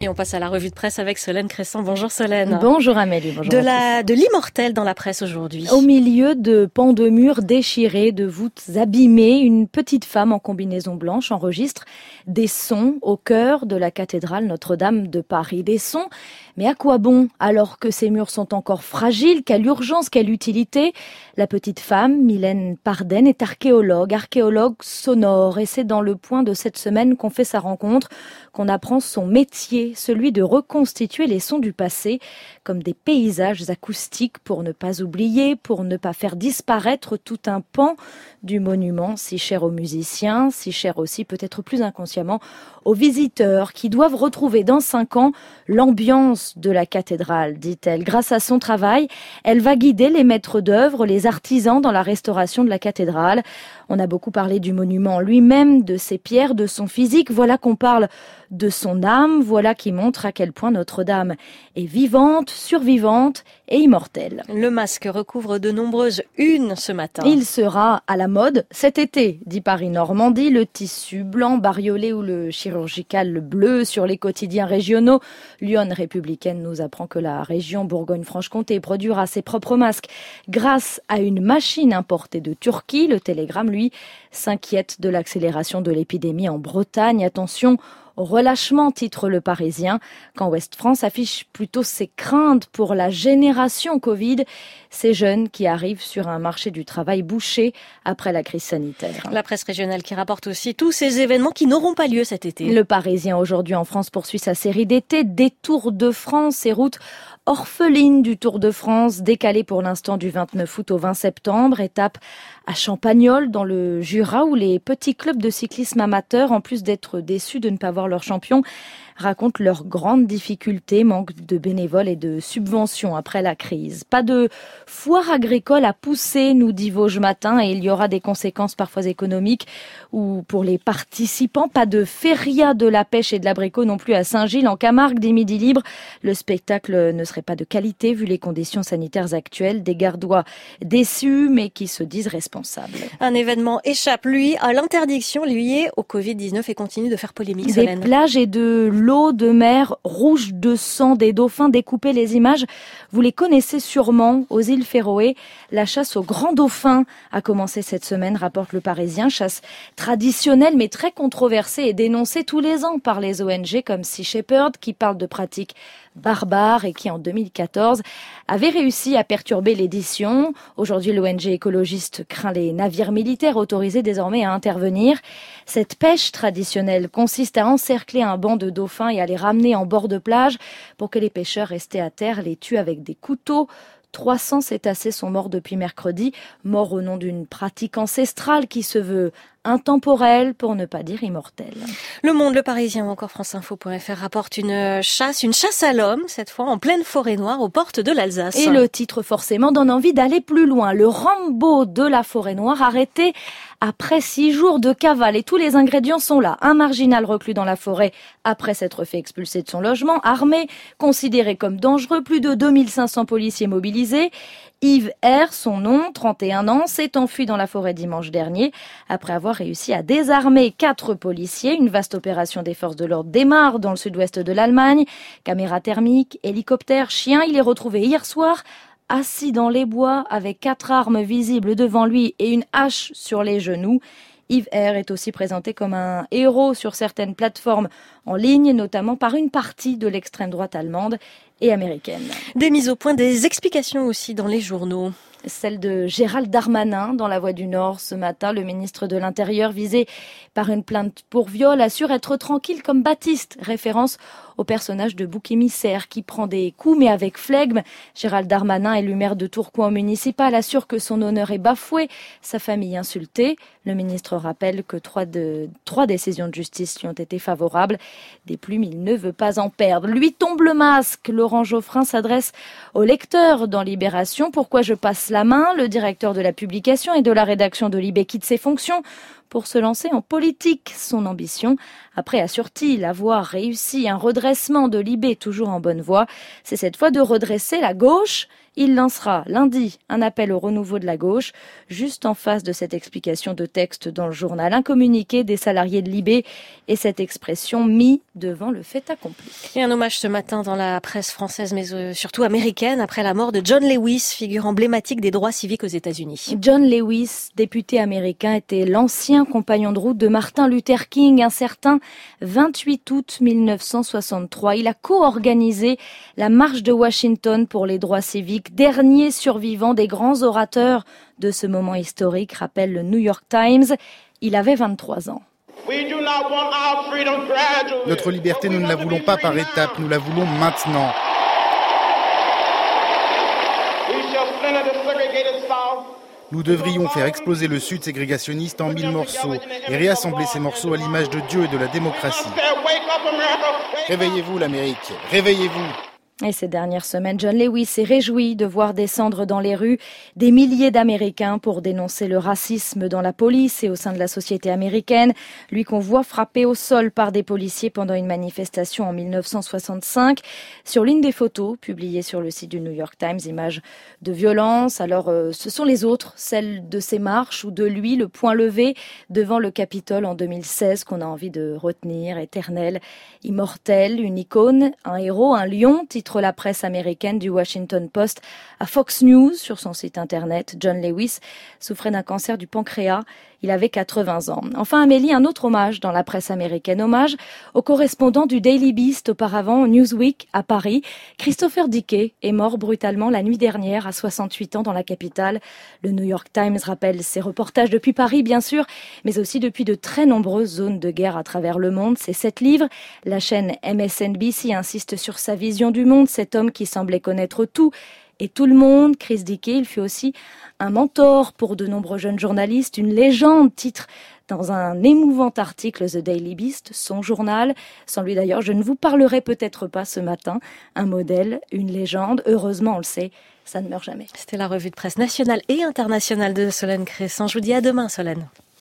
Et on passe à la revue de presse avec Solène Cresson. Bonjour Solène. Bonjour Amélie, bonjour. De l'immortel dans la presse aujourd'hui. Au milieu de pans de murs déchirés, de voûtes abîmées, une petite femme en combinaison blanche enregistre des sons au cœur de la cathédrale Notre-Dame de Paris. Des sons, mais à quoi bon alors que ces murs sont encore fragiles? Quelle urgence, quelle utilité? La petite femme, Mylène Pardenne, est archéologue sonore. Et c'est dans Le Point de cette semaine qu'on fait sa rencontre, qu'on apprend son métier, celui de reconstituer les sons du passé comme des paysages acoustiques pour ne pas oublier, pour ne pas faire disparaître tout un pan du monument si cher aux musiciens, si cher aussi peut-être plus inconsciemment aux visiteurs qui doivent retrouver dans 5 ans l'ambiance de la cathédrale, dit-elle. Grâce à son travail, elle va guider les maîtres d'œuvre, les artisans dans la restauration de la cathédrale. On a beaucoup parlé du monument lui-même, de ses pierres, de son physique. Voilà qu'on parle de son âme. Voilà qui montre à quel point Notre-Dame est vivante, survivante et immortelle. Le masque recouvre de nombreuses unes ce matin. Il sera à la mode cet été, dit Paris-Normandie. Le tissu blanc bariolé ou le chirurgical bleu sur les quotidiens régionaux. Lyon Républicaine nous apprend que la région Bourgogne-Franche-Comté produira ses propres masques grâce à une machine importée de Turquie. Le Télégramme, lui, s'inquiète de l'accélération de l'épidémie en Bretagne. Attention au relâchement, titre Le Parisien, quand Ouest France affiche plutôt ses craintes pour la génération Covid, ces jeunes qui arrivent sur un marché du travail bouché après la crise sanitaire. La presse régionale qui rapporte aussi tous ces événements qui n'auront pas lieu cet été. Le Parisien aujourd'hui en France poursuit sa série d'été, des Tours de France et routes orphelines du Tour de France, décalée pour l'instant du 29 août au 20 septembre, étape à Champagnole dans le Jura où les petits clubs de cyclisme amateurs, en plus d'être déçus de ne pas voir leur champion, racontent leurs grandes difficultés, manque de bénévoles et de subventions après la crise. Pas de foire agricole à pousser, nous dit Vosges Matin, et il y aura des conséquences parfois économiques ou pour les participants. Pas de feria de la pêche et de l'abricot non plus à Saint-Gilles, en Camargue, des Midis libres. Le spectacle ne serait pas de qualité vu les conditions sanitaires actuelles. Des Gardois déçus mais qui se disent responsables. Un événement échappe, lui, à l'interdiction liée au Covid-19 et continue de faire polémique, Solène. Des plages et de l'eau de mer rouge de sang des dauphins découpés. Les images, vous les connaissez sûrement aux îles Féroé. La chasse aux grands dauphins a commencé cette semaine, rapporte Le Parisien. Chasse traditionnelle mais très controversée et dénoncée tous les ans par les ONG comme Sea Shepherd qui parlent de pratiques barbares et qui en 2014 avait réussi à perturber l'édition. Aujourd'hui, l'ONG écologiste craint les navires militaires autorisés désormais à intervenir. Cette pêche traditionnelle consiste à encercler un banc de dauphins et à les ramener en bord de plage pour que les pêcheurs restés à terre les tuent avec des couteaux. 300 cétacés sont morts depuis mercredi, morts au nom d'une pratique ancestrale qui se veut intemporelle, pour ne pas dire immortelle. Le Monde, Le Parisien ou encore franceinfo.fr rapporte une chasse à l'homme, cette fois en pleine forêt noire aux portes de l'Alsace. Et le titre forcément donne envie d'aller plus loin. Le Rambo de la forêt noire arrêté après 6 jours de cavale et tous les ingrédients sont là. Un marginal reclus dans la forêt après s'être fait expulser de son logement, armé, considéré comme dangereux, plus de 2500 policiers mobilisés. Yves R, son nom, 31 ans, s'est enfui dans la forêt dimanche dernier après avoir réussi à désarmer 4 policiers. Une vaste opération des forces de l'ordre démarre dans le sud-ouest de l'Allemagne. Caméras thermiques, hélicoptères, chiens. Il est retrouvé hier soir assis dans les bois avec 4 armes visibles devant lui et une hache sur les genoux. Yves R est aussi présenté comme un héros sur certaines plateformes en ligne, notamment par une partie de l'extrême droite allemande et américaine. Des mises au point, des explications aussi dans les journaux. Celle de Gérald Darmanin dans La Voix du Nord ce matin. Le ministre de l'Intérieur, visé par une plainte pour viol, assure être tranquille comme Baptiste, référence au personnage de bouc émissaire qui prend des coups mais avec flegme. Gérald Darmanin, élu maire de Tourcoing au municipal, assure que son honneur est bafoué, sa famille insultée. Le ministre rappelle que 3 décisions de justice lui ont été favorables. Des plumes, il ne veut pas en perdre. Lui tombe le masque. Laurent Geoffrin s'adresse au lecteur dans Libération. Pourquoi je passe la main? Le directeur de la publication et de la rédaction de Libé quitte ses fonctions pour se lancer en politique. Son ambition, après assure-t-il avoir réussi un redressement de Libé toujours en bonne voie, c'est cette fois de redresser la gauche. Il lancera lundi un appel au renouveau de la gauche, juste en face de cette explication de texte dans le journal. Un communiqué des salariés de Libé et cette expression mis devant le fait accompli. Et un hommage ce matin dans la presse française, mais surtout américaine, après la mort de John Lewis, figure emblématique des droits civiques aux États-Unis. John Lewis, député américain, était l'ancien compagnon de route de Martin Luther King, un certain 28 août 1963. Il a co-organisé la marche de Washington pour les droits civiques, dernier survivant des grands orateurs de ce moment historique, rappelle le New York Times. Il avait 23 ans. Notre liberté, nous ne la voulons pas par étapes, nous la voulons maintenant. Nous devrions faire exploser le Sud ségrégationniste en 1000 morceaux et réassembler ces morceaux à l'image de Dieu et de la démocratie. Réveillez-vous l'Amérique, réveillez-vous. Et ces dernières semaines, John Lewis s'est réjoui de voir descendre dans les rues des milliers d'Américains pour dénoncer le racisme dans la police et au sein de la société américaine. Lui qu'on voit frappé au sol par des policiers pendant une manifestation en 1965. Sur l'une des photos publiées sur le site du New York Times, images de violence. Alors, ce sont les autres, celles de ces marches ou de lui, le poing levé devant le Capitole en 2016 qu'on a envie de retenir, éternel, immortel, une icône, un héros, un lion, titre la presse américaine du Washington Post à Fox News sur son site internet. John Lewis souffrait d'un cancer du pancréas. Il avait 80 ans. Enfin, Amélie, un autre hommage dans la presse américaine. Hommage au correspondant du Daily Beast, auparavant Newsweek à Paris. Christopher Dickey est mort brutalement la nuit dernière à 68 ans dans la capitale. Le New York Times rappelle ses reportages depuis Paris, bien sûr, mais aussi depuis de très nombreuses zones de guerre à travers le monde. Ses 7 livres. La chaîne MSNBC insiste sur sa vision du monde, cet homme qui semblait connaître tout et tout le monde. Chris Dickey, il fut aussi un mentor pour de nombreux jeunes journalistes, une légende, titre dans un émouvant article The Daily Beast, son journal. Sans lui d'ailleurs, je ne vous parlerai peut-être pas ce matin. Un modèle, une légende, heureusement on le sait, ça ne meurt jamais. C'était la revue de presse nationale et internationale de Solène Crescent. Je vous dis à demain, Solène.